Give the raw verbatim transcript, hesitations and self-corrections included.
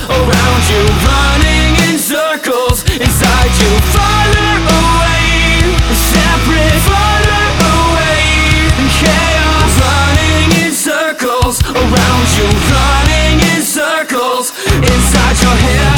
around you, running in circles inside you. Farther away, separate, farther away. Chaos, running in circles around you, running in circles inside your head.